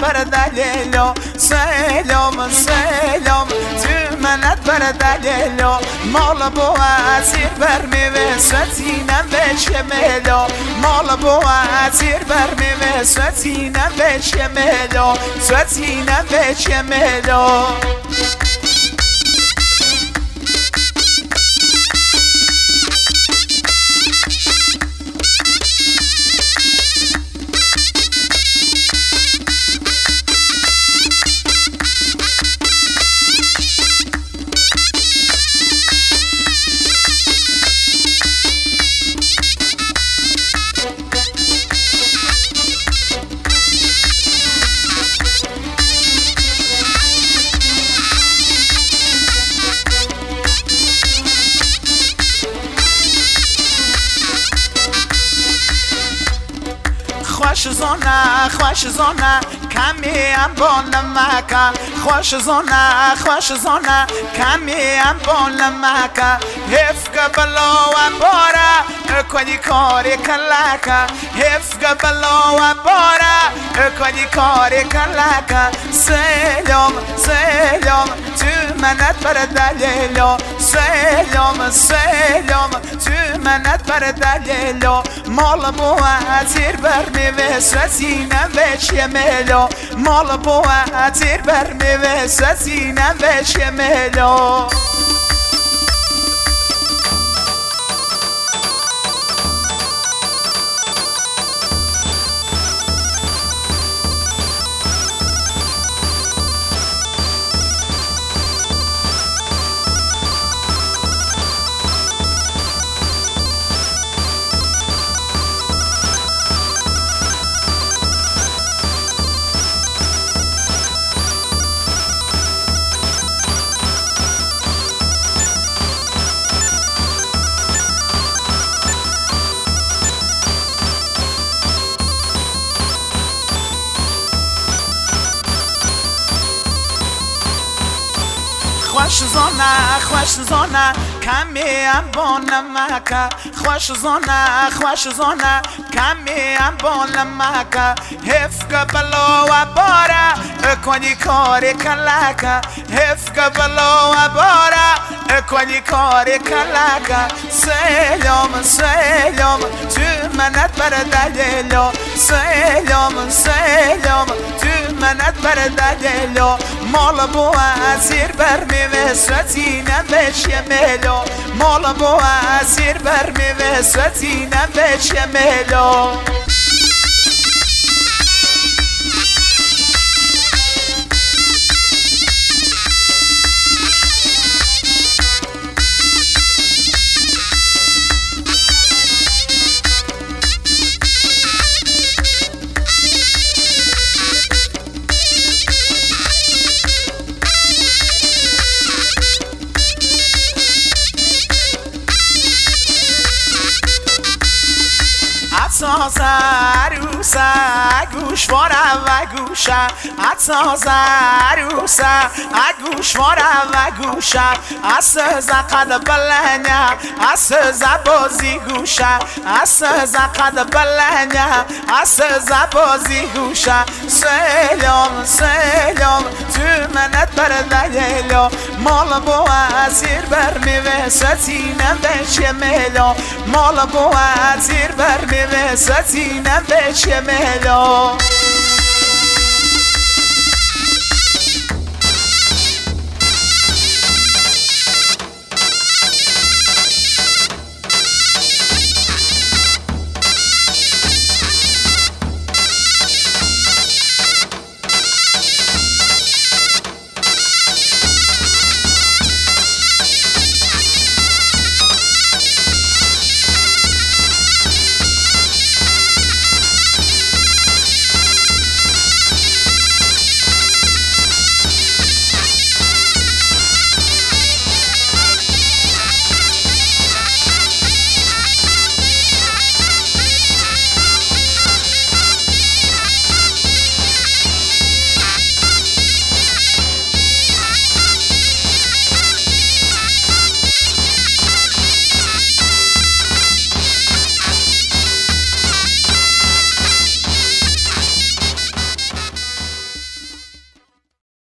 بر دلیلو سلام سلام تو منت بر دلیلو مال بو اسیر بر میوه سوتینم بشملو مال بو اسیر بر میوه سوتینم بشملو سوتینم بشملو خوش زونه کمی هم بال مکه خوش زونه کمی هم بال مکه هفت بلا و باره کنی کاری کلکه هفت بلا و باره کنی کاری کلکه سلام سلام تو منت بر دلیلو سلام سلام تو منت بر دلیلو مال بو اتیر بر میوه سوتینم بشملو مال بو اتیر بر میوه سوتینم بشملو خوش زونه کمی هم بال مکه خوش زونه کمی هم بال مکه هفت بلا و باره کنی کاری کلکه هفت بلا و باره کنی کاری کلکه سلام سلام تو منت بر دلیلو سلام سلام تو منت بر دلیلو مال بو اسیر بر میوه سوتینم بشملو مال بو اسیر بر میوه سوتینم بشملو عروسه گوشواره و گوشه عطاز عروسه گوشواره و گوشه اساس قد بلنه اساس بازی گوشه اساس قد بلنه اساس بازی گوشه سلام سلام تو منت بر دلیلو مال بو اسیر بر میوه سوتینم بشملو مال بو اسیر بر میوه سوتینم بشملو